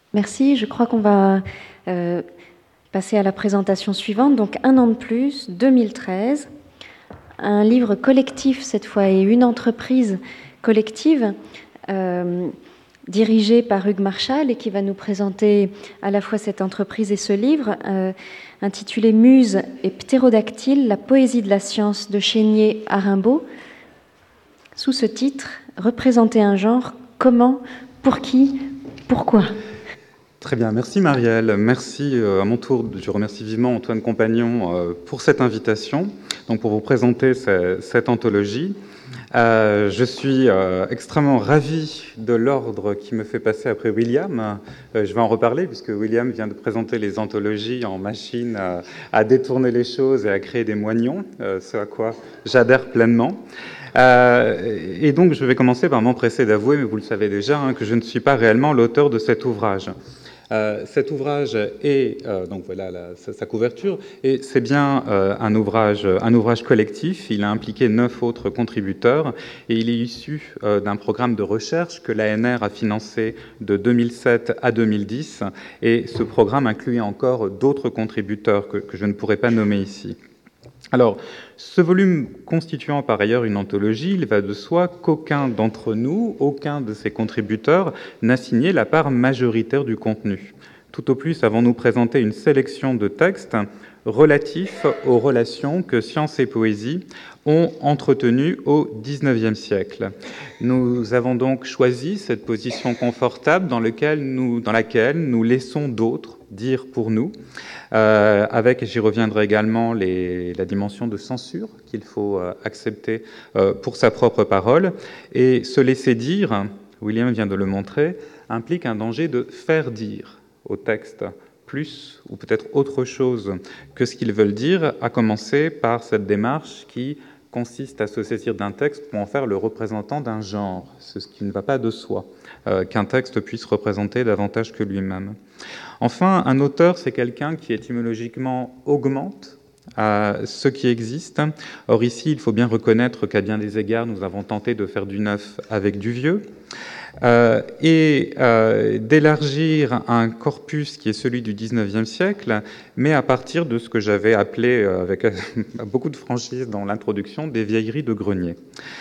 Merci. Je crois qu'on va passer à la présentation suivante. Donc, Un an de plus, 2013. Un livre collectif cette fois et une entreprise collective dirigée par Hugues Marchal et qui va nous présenter à la fois cette entreprise et ce livre intitulé Muse et Ptérodactyle, la poésie de la science de Chénier à Rimbaud. Sous ce titre, représenter un genre, comment, pour qui, pourquoi. Très bien, merci Marielle. Merci à mon tour, je remercie vivement Antoine Compagnon pour cette invitation, donc pour vous présenter cette anthologie. Je suis extrêmement ravi de l'ordre qui me fait passer après William. Je vais en reparler puisque William vient de présenter les anthologies en machine à détourner les choses et à créer des moignons, ce à quoi j'adhère pleinement. Et donc je vais commencer par m'empresser d'avouer, mais vous le savez déjà, que je ne suis pas réellement l'auteur de cet ouvrage. Cet ouvrage est, donc voilà sa couverture, et c'est bien un ouvrage collectif. Il a impliqué 9 autres contributeurs et il est issu d'un programme de recherche que l'ANR a financé de 2007 à 2010, et ce programme incluait encore d'autres contributeurs que je ne pourrais pas nommer ici. Alors, ce volume constituant par ailleurs une anthologie, il va de soi qu'aucun d'entre nous, aucun de ses contributeurs, n'a signé la part majoritaire du contenu. Tout au plus avons-nous présenté une sélection de textes relatifs aux relations que science et poésie ont entretenues au XIXe siècle. Nous avons donc choisi cette position confortable dans laquelle nous laissons d'autres dire pour nous, avec, et j'y reviendrai également, la dimension de censure qu'il faut accepter pour sa propre parole. Et se laisser dire, William vient de le montrer, implique un danger de faire dire au texte plus ou peut-être autre chose que ce qu'ils veulent dire, à commencer par cette démarche qui consiste à se saisir d'un texte pour en faire le représentant d'un genre, ce qui ne va pas de soi, qu'un texte puisse représenter davantage que lui-même. Enfin, un auteur, c'est quelqu'un qui étymologiquement augmente ce qui existe. Or ici, il faut bien reconnaître qu'à bien des égards, nous avons tenté de faire du neuf avec du vieux, et d'élargir un corpus qui est celui du XIXe siècle, mais à partir de ce que j'avais appelé, avec beaucoup de franchise dans l'introduction, des vieilleries de grenier.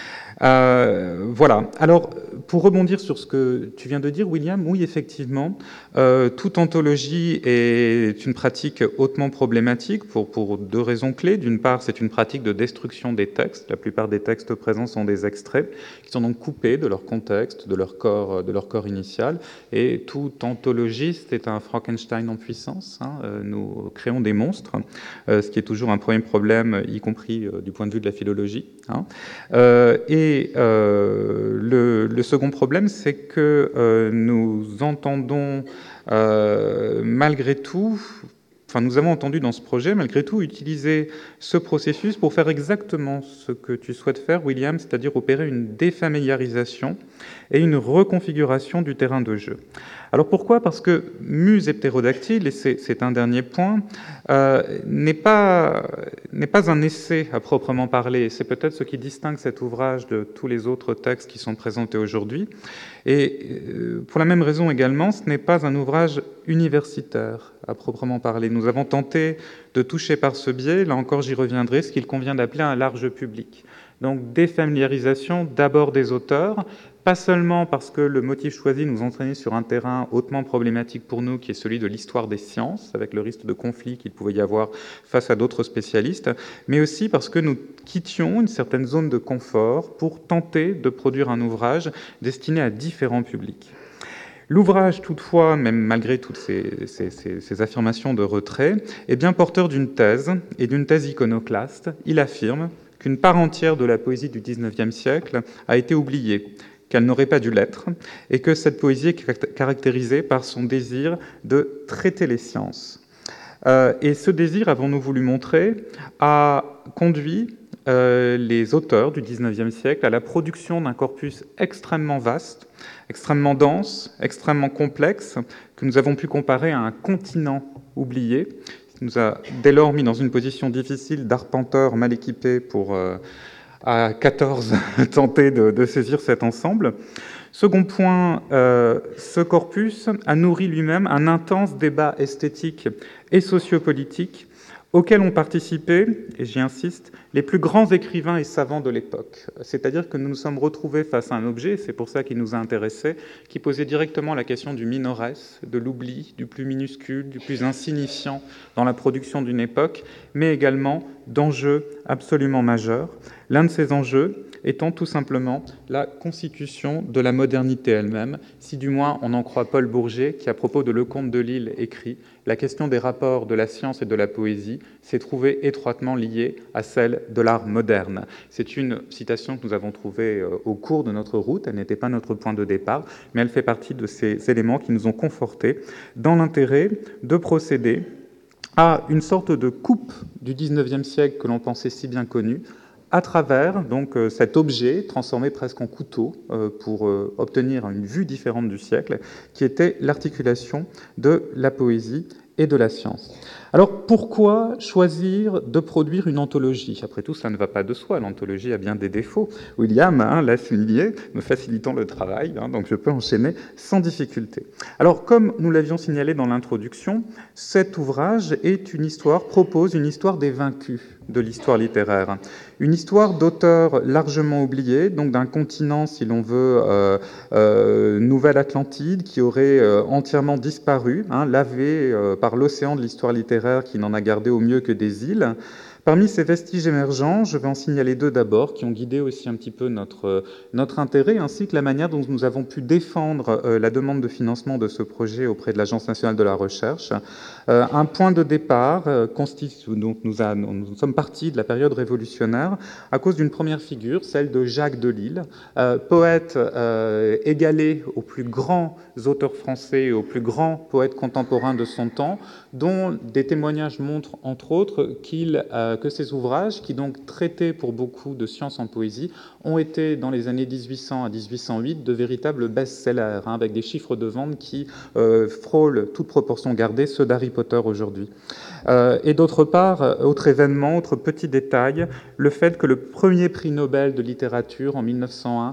Voilà. Alors, pour rebondir sur ce que tu viens de dire, William, oui, effectivement, toute anthologie est une pratique hautement problématique pour 2 raisons clés. D'une part, c'est une pratique de destruction des textes. La plupart des textes présents sont des extraits qui sont donc coupés de leur contexte, de leur corps initial. Et tout anthologiste est un Frankenstein en puissance. Nous créons des monstres, ce qui est toujours un premier problème, y compris du point de vue de la philologie. Et le second problème, c'est que nous entendons malgré tout, nous avons entendu dans ce projet, malgré tout, utiliser ce processus pour faire exactement ce que tu souhaites faire, William, c'est-à-dire opérer une défamiliarisation et une reconfiguration du terrain de jeu. Alors pourquoi ? Parce que Muse et Ptérodactyle, et c'est un dernier point, n'est pas un essai à proprement parler. C'est peut-être ce qui distingue cet ouvrage de tous les autres textes qui sont présentés aujourd'hui. Et pour la même raison également, ce n'est pas un ouvrage universitaire à proprement parler. Nous avons tenté de toucher par ce biais, là encore j'y reviendrai, ce qu'il convient d'appeler un large public. Donc défamiliarisation d'abord des auteurs, pas seulement parce que le motif choisi nous entraînait sur un terrain hautement problématique pour nous, qui est celui de l'histoire des sciences, avec le risque de conflit qu'il pouvait y avoir face à d'autres spécialistes, mais aussi parce que nous quittions une certaine zone de confort pour tenter de produire un ouvrage destiné à différents publics. L'ouvrage, toutefois, même malgré toutes ces affirmations de retrait, est bien porteur d'une thèse, et d'une thèse iconoclaste. Il affirme qu'une part entière de la poésie du XIXe siècle a été oubliée, qu'elle n'aurait pas dû l'être, et que cette poésie est caractérisée par son désir de traiter les sciences. Et ce désir, avons-nous voulu montrer, a conduit les auteurs du XIXe siècle à la production d'un corpus extrêmement vaste, extrêmement dense, extrêmement complexe, que nous avons pu comparer à un continent oublié. Il nous a dès lors mis dans une position difficile d'arpenteur mal équipé pour, à 14, tenter de saisir cet ensemble. Second point, ce corpus a nourri lui-même un intense débat esthétique et sociopolitique auquel ont participé, et j'y insiste, les plus grands écrivains et savants de l'époque. C'est-à-dire que nous nous sommes retrouvés face à un objet, c'est pour ça qu'il nous a intéressés, qui posait directement la question du minorès, de l'oubli, du plus minuscule, du plus insignifiant dans la production d'une époque, mais également d'enjeux absolument majeurs. L'un de ces enjeux étant tout simplement la constitution de la modernité elle-même, si du moins on en croit Paul Bourget, qui à propos de Lecomte de Lille écrit « La question des rapports de la science et de la poésie s'est trouvée étroitement liée à celle de l'art moderne ». C'est une citation que nous avons trouvée au cours de notre route, elle n'était pas notre point de départ, mais elle fait partie de ces éléments qui nous ont confortés dans l'intérêt de procéder à une sorte de coupe du XIXe siècle que l'on pensait si bien connue, à travers donc cet objet transformé presque en couteau pour obtenir une vue différente du siècle, qui était l'articulation de la poésie et de la science. Alors pourquoi choisir de produire une anthologie? Après tout, ça ne va pas de soi, l'anthologie a bien des défauts. William l'a souligné, me facilitant le travail, donc je peux enchaîner sans difficulté. Alors comme nous l'avions signalé dans l'introduction, cet ouvrage est une histoire, propose une histoire des vaincus de l'histoire littéraire. Une histoire d'auteurs largement oubliés, donc d'un continent, si l'on veut, Nouvelle-Atlantide, qui aurait entièrement disparu, lavé par l'océan de l'histoire littéraire qui n'en a gardé au mieux que des îles. Parmi ces vestiges émergents, je vais en signaler deux d'abord, qui ont guidé aussi un petit peu notre intérêt, ainsi que la manière dont nous avons pu défendre la demande de financement de ce projet auprès de l'Agence nationale de la recherche. Un point de départ constitue, donc nous sommes partis de la période révolutionnaire à cause d'une première figure, celle de Jacques Delisle, poète égalé aux plus grands auteurs français et aux plus grands poètes contemporains de son temps, dont des témoignages montrent, entre autres, que ces ouvrages, qui donc traitaient pour beaucoup de sciences en poésie, ont été, dans les années 1800 à 1808, de véritables best-sellers, avec des chiffres de vente qui frôlent, toute proportion gardée, ceux d'Harry Potter aujourd'hui. Et d'autre part, autre événement, autre petit détail, le fait que le premier prix Nobel de littérature en 1901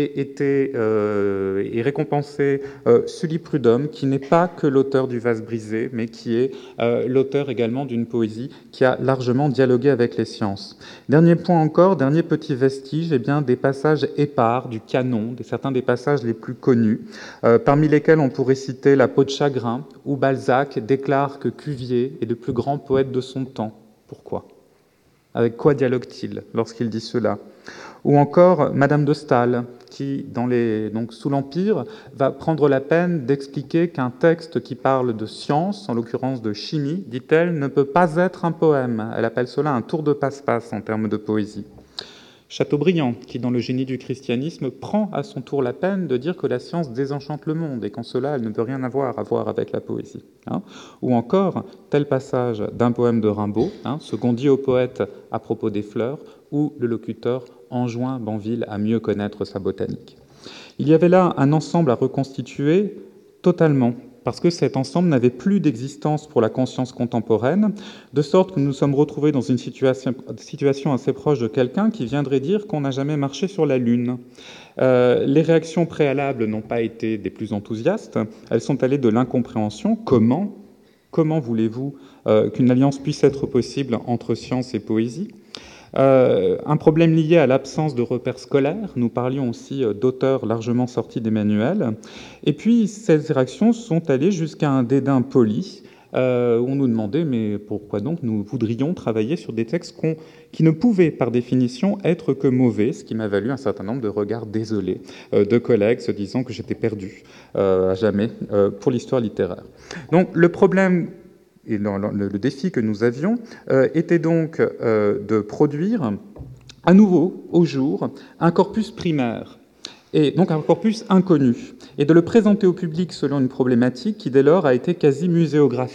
ait récompensé Sully Prudhomme, qui n'est pas que l'auteur du Vase brisé, mais qui est l'auteur également d'une poésie qui a largement dialogué avec les sciences. Dernier point encore, dernier petit vestige, des passages épars du canon, certains des passages les plus connus, parmi lesquels on pourrait citer La peau de chagrin, où Balzac déclare que Cuvier est le plus grand poète de son temps. Pourquoi? Avec quoi dialogue-t-il lorsqu'il dit cela? Ou encore Madame de Staël, qui, donc, sous l'Empire, va prendre la peine d'expliquer qu'un texte qui parle de science, en l'occurrence de chimie, dit-elle, ne peut pas être un poème. Elle appelle cela un tour de passe-passe en termes de poésie. Chateaubriand, qui, dans Le génie du christianisme, prend à son tour la peine de dire que la science désenchante le monde et qu'en cela, elle ne peut rien avoir à voir avec la poésie. Ou encore, tel passage d'un poème de Rimbaud, ce qu'on dit au poète à propos des fleurs, où le locuteur enjoint Banville à mieux connaître sa botanique. Il y avait là un ensemble à reconstituer totalement, parce que cet ensemble n'avait plus d'existence pour la conscience contemporaine, de sorte que nous nous sommes retrouvés dans une situation assez proche de quelqu'un qui viendrait dire qu'on n'a jamais marché sur la Lune. Les réactions préalables n'ont pas été des plus enthousiastes, elles sont allées de l'incompréhension. Comment voulez-vous qu'une alliance puisse être possible entre science et poésie ? Un problème lié à l'absence de repères scolaires. Nous parlions aussi d'auteurs largement sortis des manuels. Et puis, ces réactions sont allées jusqu'à un dédain poli, où on nous demandait, mais pourquoi donc nous voudrions travailler sur des textes qui ne pouvaient, par définition, être que mauvais, ce qui m'a valu un certain nombre de regards désolés de collègues se disant que j'étais perdu à jamais pour l'histoire littéraire. Donc, le problème et le défi que nous avions était donc de produire à nouveau, au jour, un corpus primaire, et donc un corpus inconnu, et de le présenter au public selon une problématique qui, dès lors, a été quasi muséographique.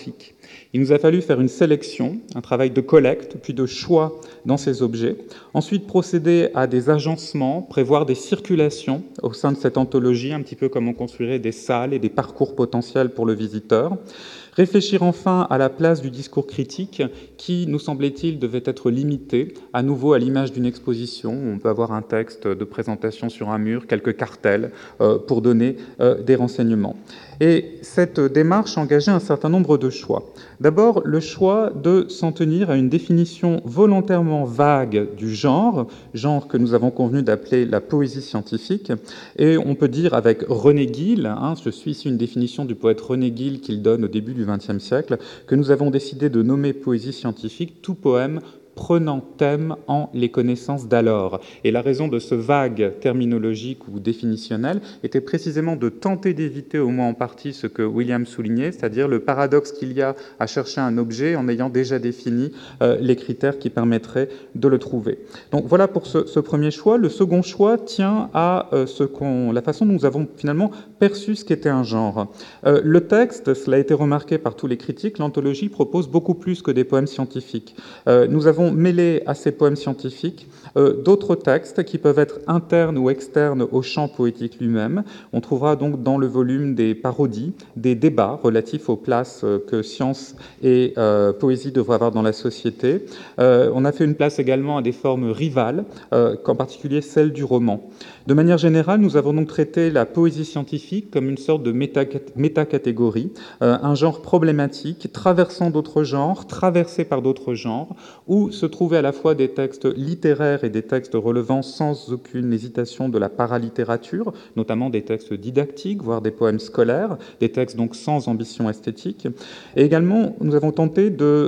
Il nous a fallu faire une sélection, un travail de collecte, puis de choix dans ces objets. Ensuite, procéder à des agencements, prévoir des circulations au sein de cette anthologie, un petit peu comme on construirait des salles et des parcours potentiels pour le visiteur. Réfléchir enfin à la place du discours critique qui, nous semblait-il, devait être limité, à nouveau à l'image d'une exposition. On peut avoir un texte de présentation sur un mur, quelques cartels pour donner des renseignements. Et cette démarche engageait un certain nombre de choix. D'abord, le choix de s'en tenir à une définition volontairement vague du genre que nous avons convenu d'appeler la poésie scientifique. Et on peut dire avec René Guil, je suis ici une définition du poète René Guil qu'il donne au début du XXe siècle, que nous avons décidé de nommer poésie scientifique tout poème prenant thème en les connaissances d'alors. Et la raison de ce vague terminologique ou définitionnel était précisément de tenter d'éviter au moins en partie ce que William soulignait, c'est-à-dire le paradoxe qu'il y a à chercher un objet en ayant déjà défini les critères qui permettraient de le trouver. Donc voilà pour ce premier choix. Le second choix tient à la façon dont nous avons finalement perçu ce qu'était un genre. Le texte, cela a été remarqué par tous les critiques, l'anthologie propose beaucoup plus que des poèmes scientifiques. Nous avons mêlé à ces poèmes scientifiques d'autres textes qui peuvent être internes ou externes au champ poétique lui-même. On trouvera donc dans le volume des parodies, des débats relatifs aux places que science et poésie devraient avoir dans la société. On a fait une place également à des formes rivales, qu'en particulier celle du roman. De manière générale, nous avons donc traité la poésie scientifique comme une sorte de métacatégorie, un genre problématique, traversant d'autres genres, traversé par d'autres genres, où se trouvaient à la fois des textes littéraires et des textes relevant sans aucune hésitation de la paralittérature, notamment des textes didactiques, voire des poèmes scolaires, des textes donc sans ambition esthétique. Et également, nous avons tenté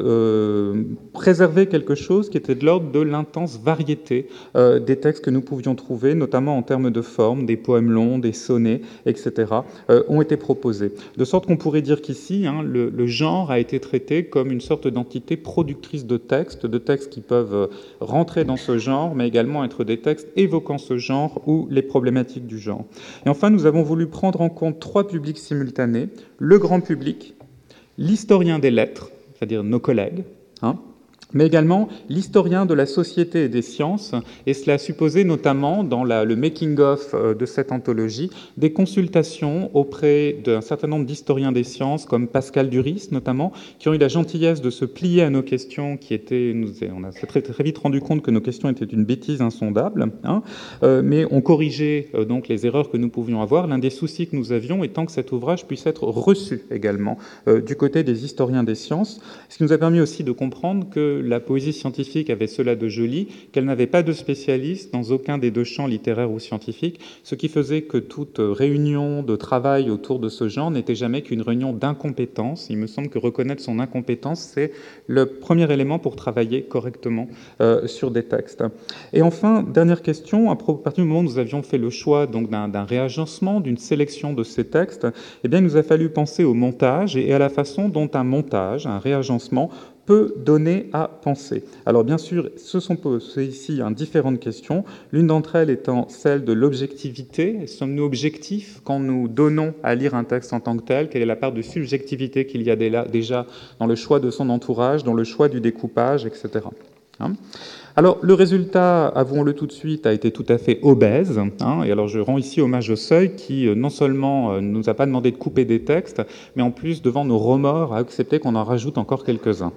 de préserver quelque chose qui était de l'ordre de l'intense variété des textes que nous pouvions trouver, notamment en termes de forme, des poèmes longs, des sonnets, etc., ont été proposés. De sorte qu'on pourrait dire qu'ici, le genre a été traité comme une sorte d'entité productrice de textes qui peuvent rentrer dans ce genre, mais également être des textes évoquant ce genre ou les problématiques du genre. Et enfin, nous avons voulu prendre en compte 3 publics simultanés, le grand public, l'historien des lettres, c'est-à-dire nos collègues, mais également l'historien de la société et des sciences, et cela supposait notamment, dans le making-of de cette anthologie, des consultations auprès d'un certain nombre d'historiens des sciences, comme Pascal Duris notamment, qui ont eu la gentillesse de se plier à nos questions, on a très, très vite rendu compte que nos questions étaient une bêtise insondable, mais on corrigeait donc les erreurs que nous pouvions avoir. L'un des soucis que nous avions étant que cet ouvrage puisse être reçu également du côté des historiens des sciences, ce qui nous a permis aussi de comprendre que la poésie scientifique avait cela de joli, qu'elle n'avait pas de spécialiste dans aucun des 2 champs littéraires ou scientifiques, ce qui faisait que toute réunion de travail autour de ce genre n'était jamais qu'une réunion d'incompétence. Il me semble que reconnaître son incompétence, c'est le premier élément pour travailler correctement sur des textes. Et enfin, dernière question, à partir du moment où nous avions fait le choix donc d'un réagencement, d'une sélection de ces textes, eh bien, il nous a fallu penser au montage et à la façon dont un montage, un réagencement, peut donner à penser. Alors bien sûr, ce sont ici différentes questions, l'une d'entre elles étant celle de l'objectivité. Sommes-nous objectifs quand nous donnons à lire un texte en tant que tel? Quelle est la part de subjectivité qu'il y a déjà dans le choix de son entourage, dans le choix du découpage, etc. Alors, le résultat, avouons-le tout de suite, a été tout à fait obèse. Et alors, je rends ici hommage au Seuil qui, non seulement ne nous a pas demandé de couper des textes, mais en plus, devant nos remords, a accepté qu'on en rajoute encore quelques-uns.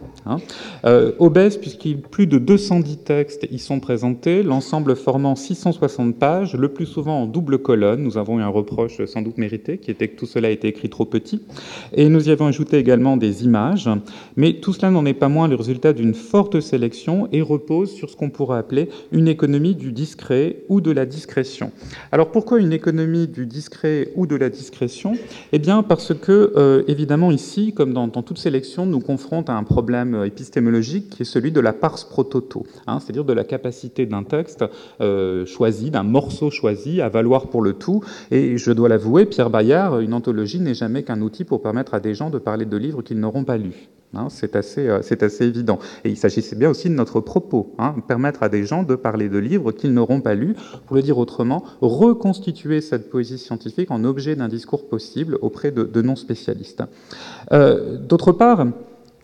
Obèse, puisqu'il plus de 210 textes y sont présentés, l'ensemble formant 660 pages, le plus souvent en double colonne. Nous avons eu un reproche sans doute mérité, qui était que tout cela a été écrit trop petit. Et nous y avons ajouté également des images. Mais tout cela n'en est pas moins le résultat d'une forte sélection et repose sur ce qu'on pourrait appeler une économie du discret ou de la discrétion. Alors pourquoi une économie du discret ou de la discrétion? Eh bien parce que, évidemment ici, comme dans toute sélection, nous confronte à un problème épistémologique qui est celui de la pars pro toto, c'est-à-dire de la capacité d'un texte choisi, d'un morceau choisi à valoir pour le tout. Et je dois l'avouer, Pierre Bayard, une anthologie n'est jamais qu'un outil pour permettre à des gens de parler de livres qu'ils n'auront pas lus. C'est assez évident. Et il s'agissait bien aussi de notre propos, permettre à des gens de parler de livres qu'ils n'auront pas lus, pour le dire autrement, reconstituer cette poésie scientifique en objet d'un discours possible auprès de non-spécialistes. D'autre part,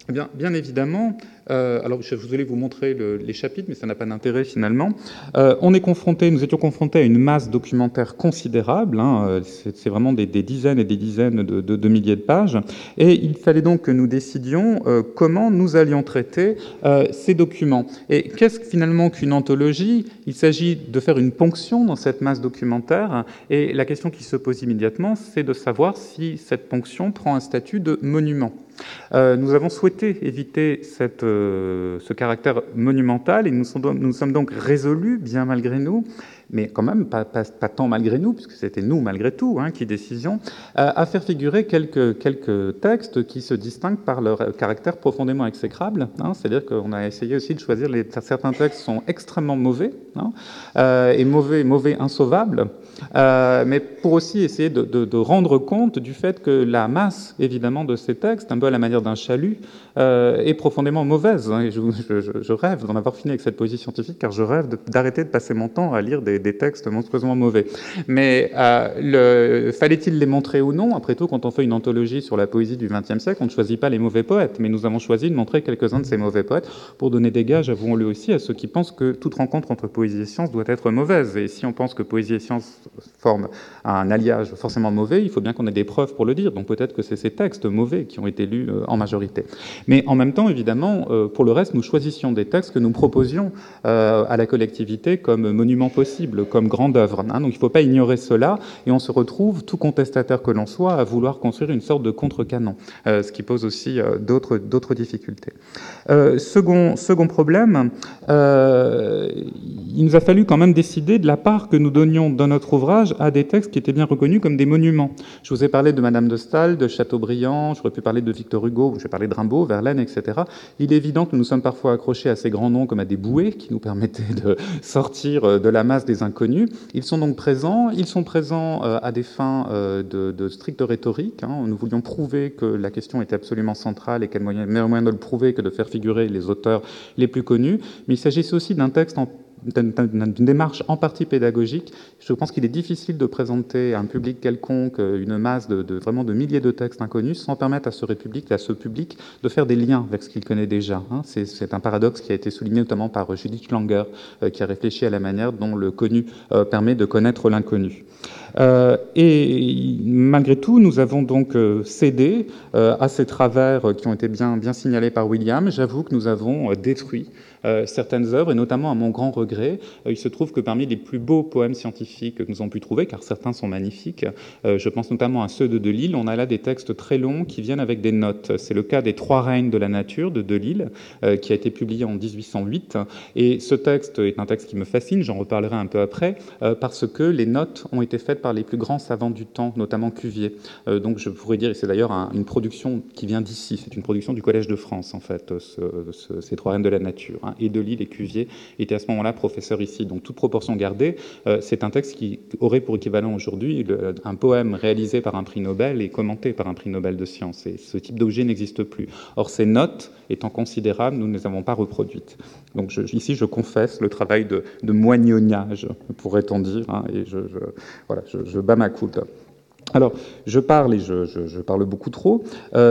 Bien évidemment. Alors, je voulais vous montrer les chapitres, mais ça n'a pas d'intérêt finalement. Nous étions confrontés à une masse documentaire considérable. C'est vraiment des dizaines et des dizaines de milliers de pages. Et il fallait donc que nous décidions comment nous allions traiter ces documents. Et qu'est-ce finalement qu'une anthologie? Il s'agit de faire une ponction dans cette masse documentaire. Et la question qui se pose immédiatement, c'est de savoir si cette ponction prend un statut de monument. Nous avons souhaité éviter ce caractère monumental et nous sommes donc résolus, bien malgré nous, mais quand même pas tant malgré nous, puisque c'était nous malgré tout qui décidions, à faire figurer quelques textes qui se distinguent par leur caractère profondément exécrable. C'est-à-dire qu'on a essayé aussi de choisir certains textes sont extrêmement mauvais et mauvais insauvables. Mais pour aussi essayer de rendre compte du fait que la masse, évidemment, de ces textes, un peu à la manière d'un chalut, est profondément mauvaise. Et je rêve d'en avoir fini avec cette poésie scientifique, car je rêve d'arrêter de passer mon temps à lire des textes monstrueusement mauvais. Mais fallait-il les montrer ou non? Après tout, quand on fait une anthologie sur la poésie du XXe siècle, on ne choisit pas les mauvais poètes, mais nous avons choisi de montrer quelques-uns de ces mauvais poètes pour donner des gages, avouons-le aussi, à ceux qui pensent que toute rencontre entre poésie et science doit être mauvaise. Et si on pense que poésie et science forment un alliage forcément mauvais, il faut bien qu'on ait des preuves pour le dire. Donc peut-être que c'est ces textes mauvais qui ont été lus en majorité. Mais en même temps, évidemment, pour le reste, nous choisissions des textes que nous proposions à la collectivité comme monument possible, comme grande œuvre. Donc il ne faut pas ignorer cela, et on se retrouve, tout contestataire que l'on soit, à vouloir construire une sorte de contre-canon, ce qui pose aussi d'autres difficultés. Second problème, il nous a fallu quand même décider de la part que nous donnions dans notre ouvrage à des textes qui étaient bien reconnus comme des monuments. Je vous ai parlé de Madame de Staël, de Chateaubriand, j'aurais pu parler de Victor Hugo, je vais parler de Rimbaud, Verlaine, etc. Il est évident que nous sommes parfois accrochés à ces grands noms comme à des bouées qui nous permettaient de sortir de la masse des inconnus. Ils sont donc présents. Ils sont présents à des fins de stricte rhétorique. Nous voulions prouver que la question était absolument centrale et quel meilleur moyen de le prouver que de faire figurer les auteurs les plus connus. Mais il s'agissait aussi d'un texte d'une démarche en partie pédagogique. Je pense qu'il est difficile de présenter à un public quelconque une masse vraiment de milliers de textes inconnus sans permettre à ce public de faire des liens avec ce qu'il connaît déjà. C'est un paradoxe qui a été souligné notamment par Judith Schlanger, qui a réfléchi à la manière dont le connu permet de connaître l'inconnu. Et malgré tout, nous avons donc cédé à ces travers qui ont été bien signalés par William. J'avoue que nous avons détruit certaines œuvres, et notamment à mon grand regret, il se trouve que parmi les plus beaux poèmes scientifiques que nous avons pu trouver, car certains sont magnifiques, je pense notamment à ceux de Delille, on a là des textes très longs qui viennent avec des notes. C'est le cas des Trois règnes de la nature de Delille, qui a été publié en 1808, et ce texte est un texte qui me fascine, j'en reparlerai un peu après, parce que les notes ont été faites par les plus grands savants du temps, notamment Cuvier. Donc je pourrais dire, et c'est d'ailleurs une production qui vient d'ici, c'est une production du Collège de France, en fait, ces Trois règnes de la nature. Et Delille et Cuvier étaient à ce moment-là professeurs ici. Donc toute proportion gardée, c'est un texte qui aurait pour équivalent aujourd'hui un poème réalisé par un prix Nobel et commenté par un prix Nobel de sciences. Et ce type d'objet n'existe plus. Or, ces notes étant considérables, nous ne les avons pas reproduites. Donc ici, je confesse le travail de moignonnage, pourrait-on dire, et je bats ma coupe. Alors, je parle et je parle beaucoup trop.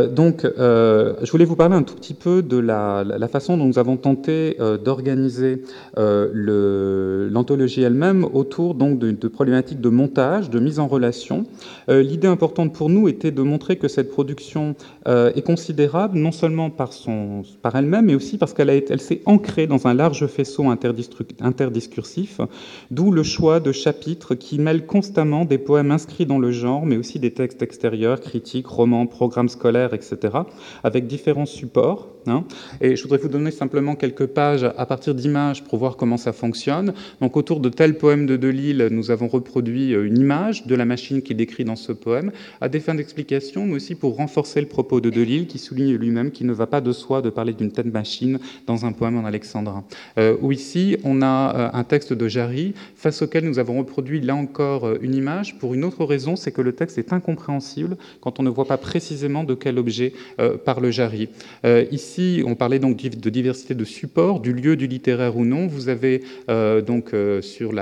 Je voulais vous parler un tout petit peu de la façon dont nous avons tenté d'organiser l'anthologie elle-même autour donc de problématiques de montage, de mise en relation. L'idée importante pour nous était de montrer que cette production est considérable, non seulement par elle-même, mais aussi parce qu'elle s'est ancrée dans un large faisceau interdiscursif, d'où le choix de chapitres qui mêlent constamment des poèmes inscrits dans le genre, mais aussi des textes extérieurs, critiques, romans, programmes scolaires, etc., avec différents supports. Et je voudrais vous donner simplement quelques pages à partir d'images pour voir comment ça fonctionne. Donc autour de tel poème de Delille, nous avons reproduit une image de la machine qui est décrite dans ce poème, à des fins d'explication, mais aussi pour renforcer le propos de Delille, qui souligne lui-même qu'il ne va pas de soi de parler d'une telle machine dans un poème en alexandrin. Ou ici, on a un texte de Jarry, face auquel nous avons reproduit là encore une image, pour une autre raison, c'est que le texte est incompréhensible quand on ne voit pas précisément de quel objet parle Jarry. Ici, ici, on parlait donc de diversité de support, du lieu du littéraire ou non. Vous avez sur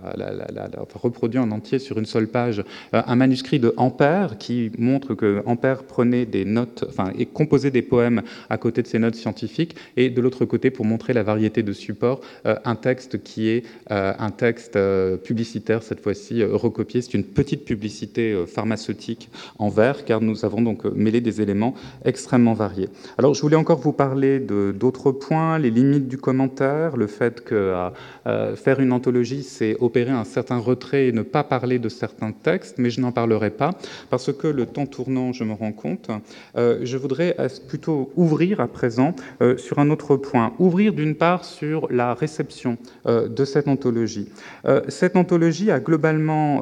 reproduit en entier sur une seule page un manuscrit de Ampère qui montre que Ampère prenait des notes, et composait des poèmes à côté de ses notes scientifiques, et de l'autre côté, pour montrer la variété de supports, un texte qui est un texte publicitaire, cette fois-ci recopié. C'est une petite publicité pharmaceutique en vers, car nous avons donc mêlé des éléments extrêmement variés. Alors, je voulais encore vous parler d'autres points, les limites du commentaire, le fait que faire une anthologie, c'est opérer un certain retrait et ne pas parler de certains textes, mais je n'en parlerai pas, parce que le temps tournant, je me rends compte, je voudrais plutôt ouvrir à présent sur un autre point. Ouvrir d'une part sur la réception de cette anthologie. Cette anthologie a globalement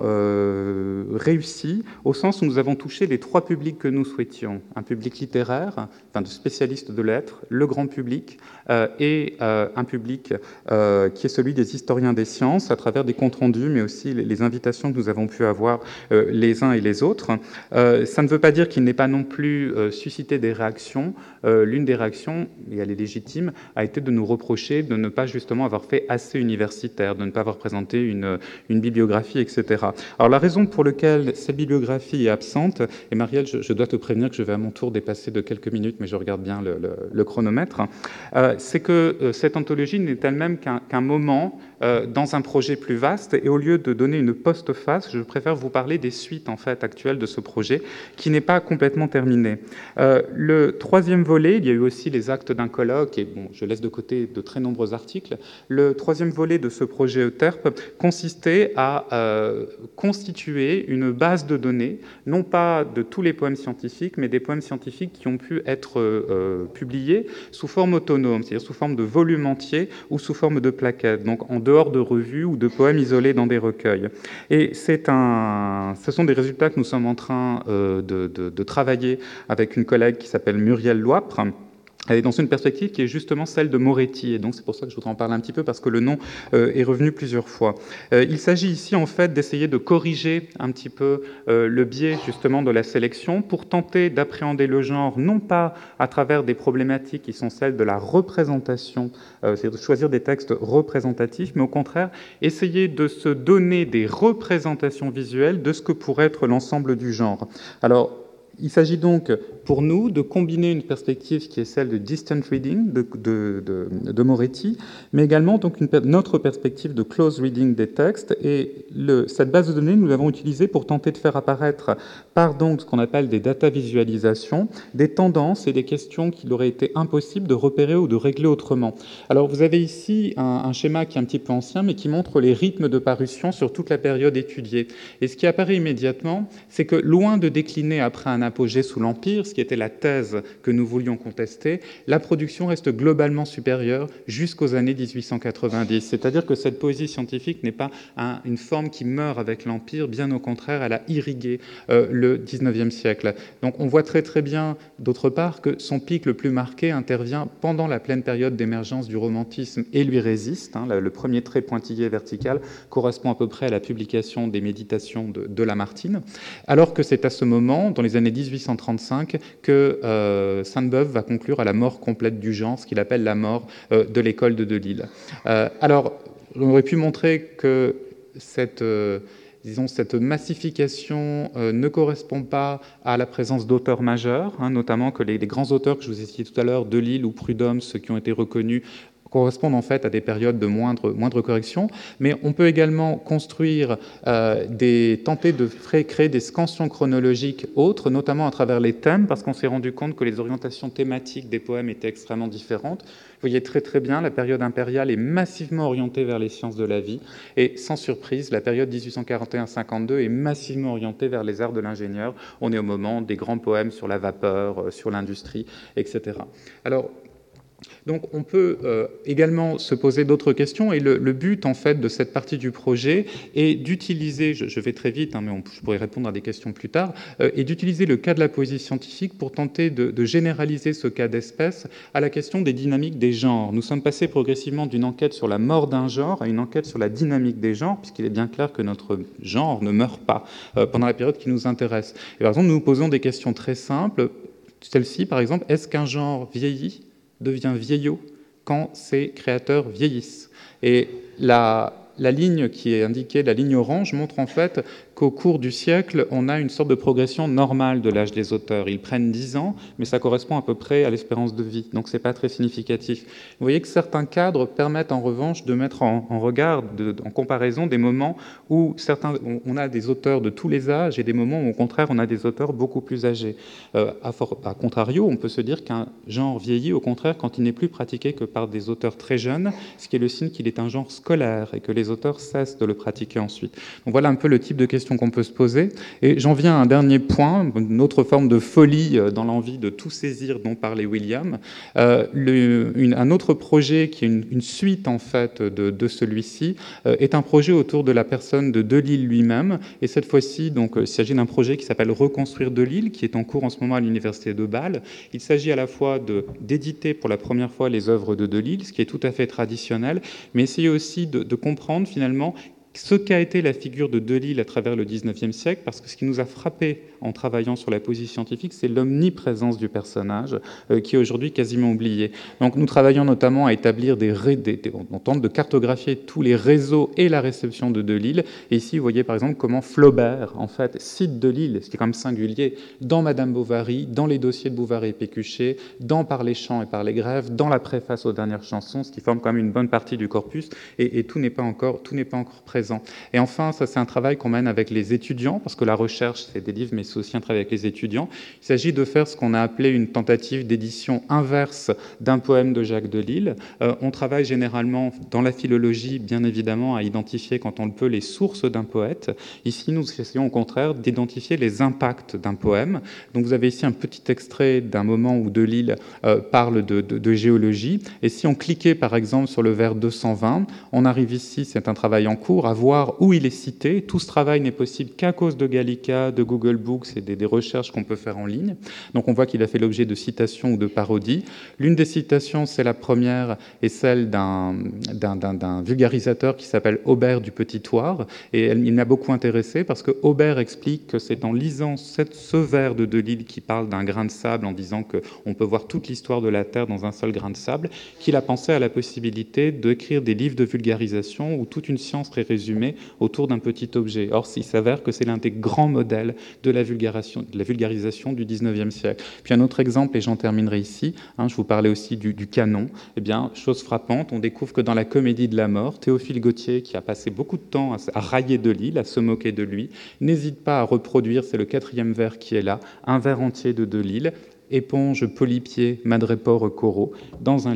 réussi, au sens où nous avons touché les trois publics que nous souhaitions. Un public littéraire, de spécialistes de lettres, le grand public, et un public qui est celui des historiens des sciences, à travers des comptes rendus, mais aussi les invitations que nous avons pu avoir les uns et les autres. Ça ne veut pas dire qu'il n'ait pas non plus suscité des réactions. L'une des réactions, et elle est légitime, a été de nous reprocher de ne pas justement avoir fait assez universitaire, de ne pas avoir présenté une bibliographie, etc. Alors la raison pour laquelle cette bibliographie est absente, et Marielle, je dois te prévenir que je vais à mon tour dépasser de quelques minutes, mais je regarde bien le chronomètre, c'est que cette anthologie n'est elle-même qu'un moment dans un projet plus vaste, et au lieu de donner une postface, je préfère vous parler des suites en fait actuelles de ce projet, qui n'est pas complètement terminé. Le troisième volet, il y a eu aussi les actes d'un colloque, et bon, je laisse de côté de très nombreux articles. Le troisième volet de ce projet EUTERP consistait à constituer une base de données, non pas de tous les poèmes scientifiques, mais des poèmes scientifiques qui ont pu être publiés sous forme autonome, c'est-à-dire sous forme de volume entier ou sous forme de plaquettes, donc en dehors de revues ou de poèmes isolés dans des recueils. Et ce sont des résultats que nous sommes en train de travailler avec une collègue qui s'appelle Muriel Loipre. Elle est dans une perspective qui est justement celle de Moretti, et donc c'est pour ça que je voudrais en parler un petit peu, parce que le nom est revenu plusieurs fois. Il s'agit ici en fait d'essayer de corriger un petit peu le biais justement de la sélection pour tenter d'appréhender le genre, non pas à travers des problématiques qui sont celles de la représentation, c'est-à-dire de choisir des textes représentatifs, mais au contraire essayer de se donner des représentations visuelles de ce que pourrait être l'ensemble du genre. Alors, il s'agit donc pour nous de combiner une perspective qui est celle de distant reading de Moretti, mais également donc une autre perspective de close reading des textes. Et cette base de données, nous l'avons utilisée pour tenter de faire apparaître, par donc ce qu'on appelle des data visualisations, des tendances et des questions qu'il aurait été impossible de repérer ou de régler autrement. Alors vous avez ici un schéma qui est un petit peu ancien, mais qui montre les rythmes de parution sur toute la période étudiée. Et ce qui apparaît immédiatement, c'est que loin de décliner après un apogée sous l'Empire, ce qui était la thèse que nous voulions contester, la production reste globalement supérieure jusqu'aux années 1890. C'est-à-dire que cette poésie scientifique n'est pas une forme qui meurt avec l'Empire, bien au contraire, elle a irrigué le XIXe siècle. Donc on voit très très bien, d'autre part, que son pic le plus marqué intervient pendant la pleine période d'émergence du romantisme et lui résiste. Le premier trait pointillé vertical correspond à peu près à la publication des Méditations de Lamartine, alors que c'est à ce moment, dans les années 1835, que Sainte-Beuve va conclure à la mort complète du genre, ce qu'il appelle la mort de l'école de Delille. Alors, on aurait pu montrer que cette massification ne correspond pas à la présence d'auteurs majeurs, notamment que les grands auteurs que je vous ai cités tout à l'heure, Delille ou Prudhomme, ceux qui ont été reconnus, correspondent en fait à des périodes de moindre correction, mais on peut également construire tenter de créer des scansions chronologiques autres, notamment à travers les thèmes, parce qu'on s'est rendu compte que les orientations thématiques des poèmes étaient extrêmement différentes. Vous voyez très très bien, la période impériale est massivement orientée vers les sciences de la vie, et sans surprise, la période 1841-52 est massivement orientée vers les arts de l'ingénieur. On est au moment des grands poèmes sur la vapeur, sur l'industrie, etc. Alors, donc on peut également se poser d'autres questions, et le but en fait de cette partie du projet est d'utiliser, je vais très vite, mais je pourrais répondre à des questions plus tard, et d'utiliser le cas de la poésie scientifique pour tenter de généraliser ce cas d'espèce à la question des dynamiques des genres. Nous sommes passés progressivement d'une enquête sur la mort d'un genre à une enquête sur la dynamique des genres, puisqu'il est bien clair que notre genre ne meurt pas pendant la période qui nous intéresse. Et par exemple, nous nous posons des questions très simples. Celle-ci, par exemple, est-ce qu'un genre vieillit devient vieillot quand ses créateurs vieillissent. Et la ligne qui est indiquée, la ligne orange, montre en fait qu'au cours du siècle, on a une sorte de progression normale de l'âge des auteurs. Ils prennent 10 ans, mais ça correspond à peu près à l'espérance de vie, donc c'est pas très significatif. Vous voyez que certains cadres permettent en revanche de mettre en regard, en comparaison, des moments où on a des auteurs de tous les âges et des moments où, au contraire, on a des auteurs beaucoup plus âgés. À contrario, on peut se dire qu'un genre vieillit, au contraire, quand il n'est plus pratiqué que par des auteurs très jeunes, ce qui est le signe qu'il est un genre scolaire et que les auteurs cessent de le pratiquer ensuite. Donc voilà un peu le type de questions qu'on peut se poser. Et j'en viens à un dernier point, une autre forme de folie dans l'envie de tout saisir dont parlait William. Un autre projet qui est une suite en fait de celui-ci est un projet autour de la personne de Delille lui-même. Et cette fois-ci, donc, il s'agit d'un projet qui s'appelle Reconstruire Delille, qui est en cours en ce moment à l'université de Bâle. Il s'agit à la fois d'éditer pour la première fois les œuvres de Delille, ce qui est tout à fait traditionnel, mais essayer aussi de comprendre finalement ce qu'a été la figure de Delille à travers le XIXe siècle, parce que ce qui nous a frappé en travaillant sur la poésie scientifique, c'est l'omniprésence du personnage, qui est aujourd'hui quasiment oublié. Donc nous travaillons notamment à établir on tente de cartographier tous les réseaux et la réception de Delille. Et ici, vous voyez par exemple comment Flaubert, en fait, cite Delille, ce qui est quand même singulier, dans Madame Bovary, dans les dossiers de Bovary et Pécuchet, dans Par les chants et par les grèves, dans la préface aux dernières chansons, ce qui forme quand même une bonne partie du corpus, et tout n'est pas encore présent. Et enfin, ça c'est un travail qu'on mène avec les étudiants, parce que la recherche, c'est des livres, mais c'est aussi un travail avec les étudiants. Il s'agit de faire ce qu'on a appelé une tentative d'édition inverse d'un poème de Jacques Delille. On travaille généralement dans la philologie, bien évidemment, à identifier, quand on le peut, les sources d'un poète. Ici, nous essayons au contraire d'identifier les impacts d'un poème. Donc vous avez ici un petit extrait d'un moment où Delille parle de géologie. Et si on cliquait, par exemple, sur le vers 220, on arrive ici, c'est un travail en cours, à voir où il est cité. Tout ce travail n'est possible qu'à cause de Gallica, de Google Books et des recherches qu'on peut faire en ligne. Donc on voit qu'il a fait l'objet de citations ou de parodies. L'une des citations, c'est la première, est celle d'un vulgarisateur qui s'appelle Aubert du Petit Thouars. Et il m'a beaucoup intéressé parce que Aubert explique que c'est en lisant ce vers de Delille qui parle d'un grain de sable, en disant qu'on peut voir toute l'histoire de la Terre dans un seul grain de sable, qu'il a pensé à la possibilité d'écrire des livres de vulgarisation où toute une science serait résumée autour d'un petit objet. Or, il s'avère que c'est l'un des grands modèles de la vulgarisation du XIXe siècle. Puis un autre exemple, et j'en terminerai ici, je vous parlais aussi du canon. Eh bien, chose frappante, on découvre que dans la Comédie de la mort, Théophile Gautier, qui a passé beaucoup de temps à railler Delille, à se moquer de lui, n'hésite pas à reproduire, c'est le 4e vers qui est là, un vers entier de Delille, Éponge, Polypier, Madrépore, Corot, dans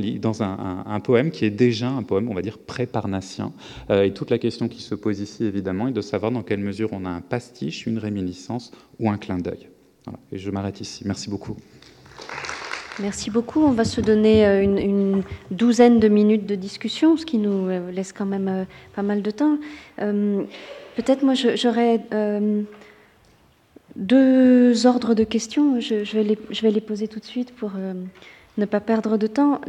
un poème qui est déjà un poème, on va dire, pré-parnassien. Et toute la question qui se pose ici, évidemment, est de savoir dans quelle mesure on a un pastiche, une réminiscence ou un clin d'œil. Voilà. Et je m'arrête ici. Merci beaucoup. Merci beaucoup. On va se donner une douzaine de minutes de discussion, ce qui nous laisse quand même pas mal de temps. Peut-être moi, j'aurais... 2 ordres de questions, je vais les poser tout de suite pour ne pas perdre de temps.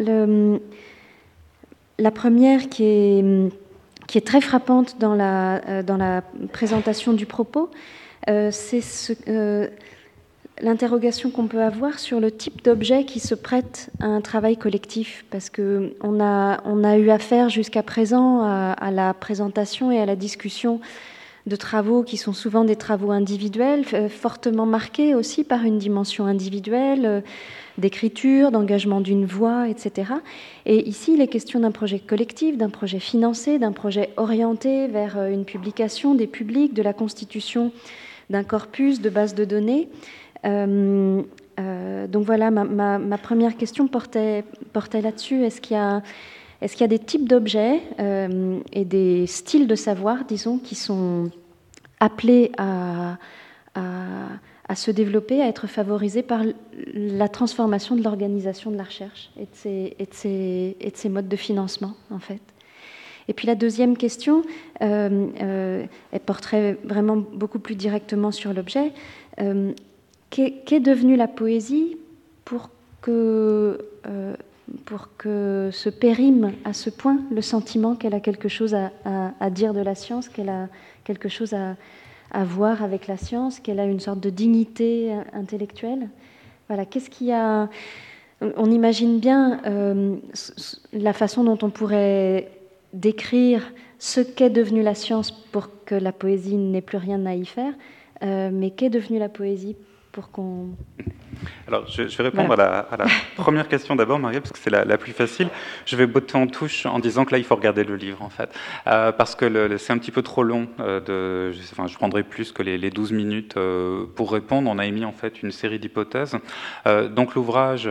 La première qui est très frappante dans la présentation du propos, c'est l'interrogation qu'on peut avoir sur le type d'objet qui se prête à un travail collectif, parce qu'on a eu affaire jusqu'à présent à la présentation et à la discussion de travaux qui sont souvent des travaux individuels, fortement marqués aussi par une dimension individuelle, d'écriture, d'engagement d'une voix, etc. Et ici, il est question d'un projet collectif, d'un projet financé, d'un projet orienté vers une publication des publics, de la constitution d'un corpus de bases de données. Donc voilà, ma première question portait là-dessus. Est-ce qu'il y a des types d'objets et des styles de savoir, disons, qui sont appelés à se développer, à être favorisés par la transformation de l'organisation de la recherche et de ses modes de financement, en fait. Et puis la deuxième question, elle porterait vraiment beaucoup plus directement sur l'objet. Qu'est devenue la poésie pour que se périme à ce point le sentiment qu'elle a quelque chose à dire de la science, qu'elle a quelque chose à voir avec la science, qu'elle a une sorte de dignité intellectuelle. Voilà, qu'est-ce qui a... on imagine bien la façon dont on pourrait décrire ce qu'est devenue la science pour que la poésie n'ait plus rien à y faire, mais qu'est devenue la poésie pour qu'on... Alors, je vais répondre à la première question d'abord, Maria, parce que c'est la plus facile. Je vais botter en touche en disant que là, il faut regarder le livre, en fait, parce que c'est un petit peu trop long. Je prendrai plus que les 12 minutes pour répondre. On a émis, en fait, une série d'hypothèses. Donc, l'ouvrage...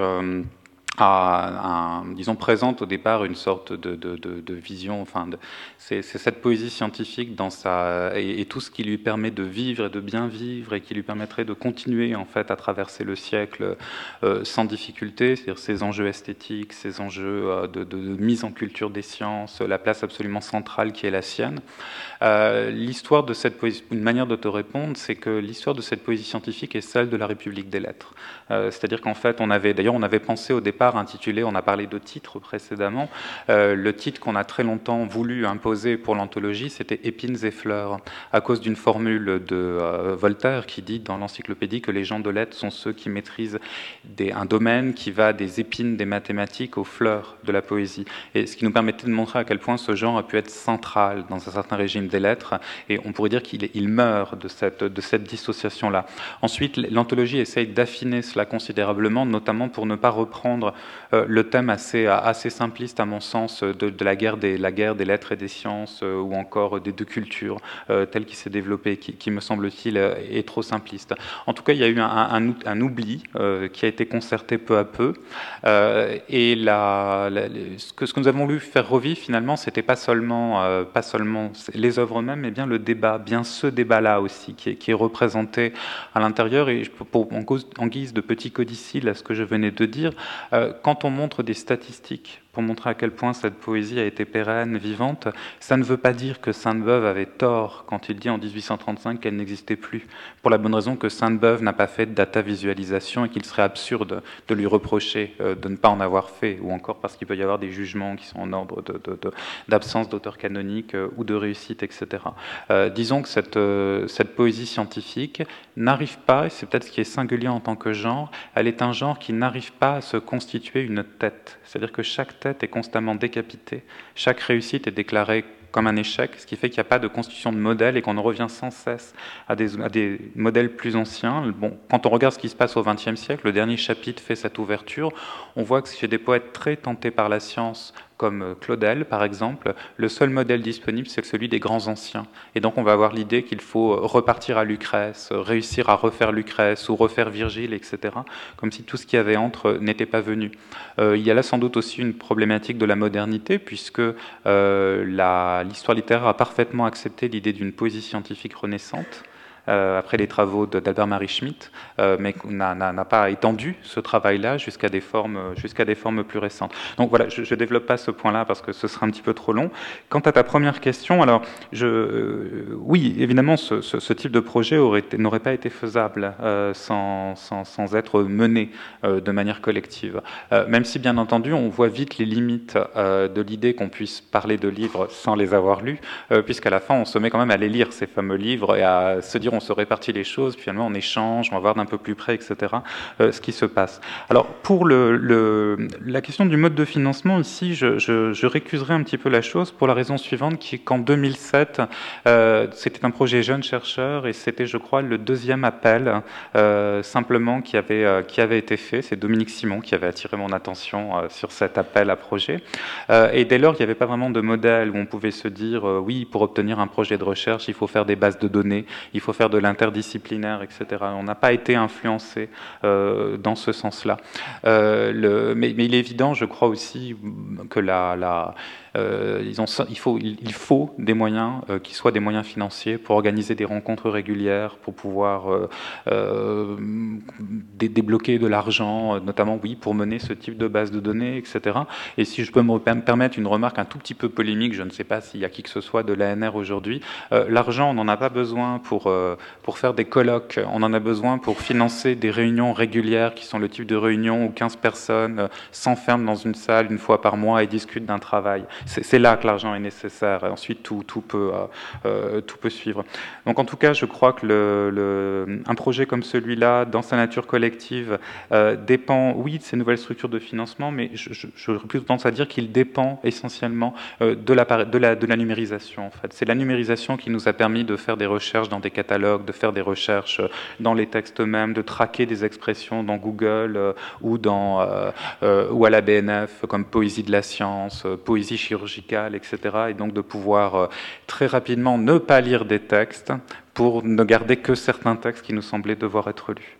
disons, présente au départ une sorte de vision, c'est cette poésie scientifique dans et tout ce qui lui permet de vivre et de bien vivre et qui lui permettrait de continuer en fait à traverser le siècle sans difficulté, c'est-à-dire ces enjeux esthétiques, ces enjeux de mise en culture des sciences, la place absolument centrale qui est la sienne. L'histoire de cette poésie, une manière de te répondre, c'est que l'histoire de cette poésie scientifique est celle de la République des lettres. C'est-à-dire qu'en fait, on avait pensé au départ intitulé, on a parlé de titre précédemment, le titre qu'on a très longtemps voulu imposer pour l'anthologie, c'était Épines et fleurs, à cause d'une formule de Voltaire qui dit dans l'encyclopédie que les gens de lettres sont ceux qui maîtrisent un domaine qui va des épines des mathématiques aux fleurs de la poésie. Et ce qui nous permettait de montrer à quel point ce genre a pu être central dans un certain régime des lettres, et on pourrait dire qu'il meurt de cette dissociation-là. Ensuite, l'anthologie essaye d'affiner cela considérablement, notamment pour ne pas reprendre le thème assez simpliste, à mon sens, de la guerre des lettres et des sciences, ou encore des deux cultures, tel qu'il s'est développé, qui me semble-t-il est trop simpliste. En tout cas, il y a eu un oubli qui a été concerté peu à peu, et ce que nous avons voulu faire revivre, finalement, c'était pas seulement les œuvres mêmes, mais bien le débat, bien ce débat-là aussi, qui est représenté à l'intérieur. Et en guise de petit codicile à ce que je venais de dire, quand on montre des statistiques pour montrer à quel point cette poésie a été pérenne, vivante, ça ne veut pas dire que Sainte-Beuve avait tort quand il dit en 1835 qu'elle n'existait plus, pour la bonne raison que Sainte-Beuve n'a pas fait de data visualisation et qu'il serait absurde de lui reprocher de ne pas en avoir fait, ou encore parce qu'il peut y avoir des jugements qui sont en ordre d'absence d'auteur canonique ou de réussite, etc. Disons que cette poésie scientifique n'arrive pas, et c'est peut-être ce qui est singulier en tant que genre, elle est un genre qui n'arrive pas à se constituer une tête. C'est-à-dire que chaque tête est constamment décapitée, chaque réussite est déclarée comme un échec, ce qui fait qu'il n'y a pas de constitution de modèle et qu'on revient sans cesse à des modèles plus anciens. Bon, quand on regarde ce qui se passe au XXe siècle, le dernier chapitre fait cette ouverture, on voit que chez des poètes très tentés par la science, comme Claudel, par exemple, le seul modèle disponible, c'est celui des grands anciens. Et donc, on va avoir l'idée qu'il faut repartir à Lucrèce, réussir à refaire Lucrèce ou refaire Virgile, etc., comme si tout ce qu'il y avait entre n'était pas venu. Il y a là sans doute aussi une problématique de la modernité, puisque l'histoire littéraire a parfaitement accepté l'idée d'une poésie scientifique renaissante, après les travaux d'Albert-Marie Schmitt, mais n'a pas étendu ce travail-là jusqu'à des formes plus récentes. Donc voilà, je ne développe pas ce point-là parce que ce serait un petit peu trop long. Quant à ta première question, alors oui, évidemment, ce type de projet n'aurait pas été faisable sans être mené de manière collective. Même si, bien entendu, on voit vite les limites de l'idée qu'on puisse parler de livres sans les avoir lus, puisqu'à la fin, on se met quand même à les lire, ces fameux livres, et à se dire on se répartit les choses, puis finalement on échange, on va voir d'un peu plus près, etc., ce qui se passe. Alors, pour la question du mode de financement, ici, je récuserai un petit peu la chose pour la raison suivante, qui est qu'en 2007, c'était un projet jeune chercheur, et c'était, je crois, le deuxième appel, simplement, qui avait été fait. C'est Dominique Simon qui avait attiré mon attention sur cet appel à projet. Et dès lors, il n'y avait pas vraiment de modèle où on pouvait se dire, oui, pour obtenir un projet de recherche, il faut faire des bases de données, il faut faire de l'interdisciplinaire, etc. On n'a pas été influencé dans ce sens-là. Mais il est évident, je crois aussi, que il faut des moyens qui soient des moyens financiers pour organiser des rencontres régulières, pour pouvoir débloquer de l'argent, notamment, oui, pour mener ce type de base de données, etc. Et si je peux me permettre une remarque un tout petit peu polémique, je ne sais pas s'il y a qui que ce soit de l'ANR aujourd'hui, l'argent, on n'en a pas besoin pour pour faire des colloques. On en a besoin pour financer des réunions régulières qui sont le type de réunion où 15 personnes s'enferment dans une salle une fois par mois et discutent d'un travail. C'est là que l'argent est nécessaire. Ensuite, tout peut suivre. Donc en tout cas, je crois que un projet comme celui-là, dans sa nature collective, dépend, oui, de ces nouvelles structures de financement, mais j'aurais plutôt tendance à dire qu'il dépend essentiellement de la numérisation. En fait. C'est la numérisation qui nous a permis de faire des recherches dans des catalogues, de faire des recherches dans les textes eux-mêmes, de traquer des expressions dans Google ou à la BNF, comme poésie de la science, poésie chirurgicale, etc. Et donc de pouvoir très rapidement ne pas lire des textes pour ne garder que certains textes qui nous semblaient devoir être lus.